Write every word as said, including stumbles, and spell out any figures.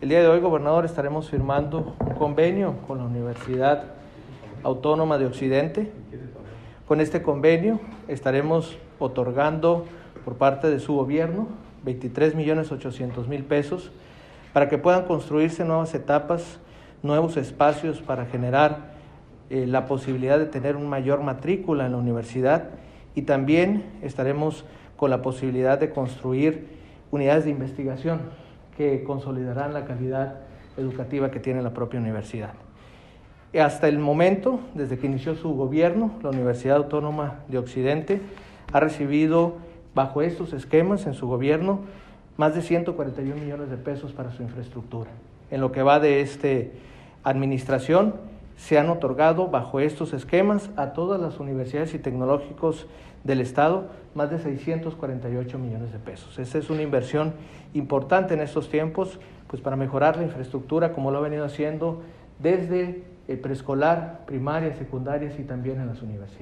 El día de hoy, gobernador, estaremos firmando un convenio con la Universidad Autónoma de Occidente. Con este convenio estaremos otorgando por parte de su gobierno veintitrés millones ochocientos mil pesos para que puedan construirse nuevas etapas, nuevos espacios para generar eh, la posibilidad de tener una mayor matrícula en la universidad, y también estaremos con la posibilidad de construir unidades de investigación que consolidarán la calidad educativa que tiene la propia universidad. Hasta el momento, desde que inició su gobierno, la Universidad Autónoma de Occidente ha recibido, bajo estos esquemas en su gobierno, más de ciento cuarenta y un millones de pesos para su infraestructura. En lo que va de esta administración, se han otorgado bajo estos esquemas a todas las universidades y tecnológicos del Estado más de seiscientos cuarenta y ocho millones de pesos. Esta es una inversión importante en estos tiempos, pues para mejorar la infraestructura, como lo ha venido haciendo desde el preescolar, primaria, secundarias y también en las universidades.